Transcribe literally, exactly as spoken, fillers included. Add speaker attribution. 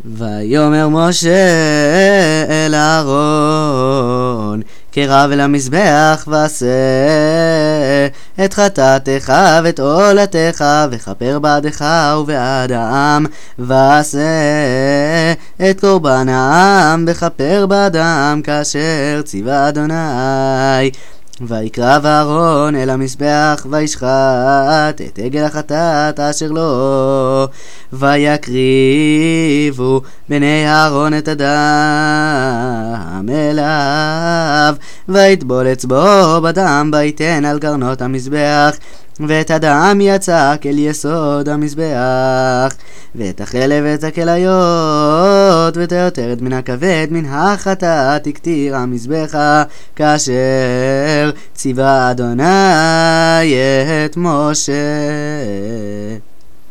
Speaker 1: ויאמר משה אל אהרון, קרב אל המזבח ועשה את חטאתך ואת עולתך, וכפר בעדך ובעד העם, ועשה את קורבן העם וכפר בעדם כאשר ציווה אדוני. ויקרב אהרון אל המזבח וישחט את עגל החטאת אשר לו, ויקריבו בני אהרון את הדם אליו, ויטבול אצבעו בדם ויתן על קרנות המזבח, ואת הדם יצק אל יסוד המזבח, ואת החלב ואת הכליות ואת היותרת מן הכבד מן החטאת הקטיר המזבחה, כאשר ציווה אדוני את משה.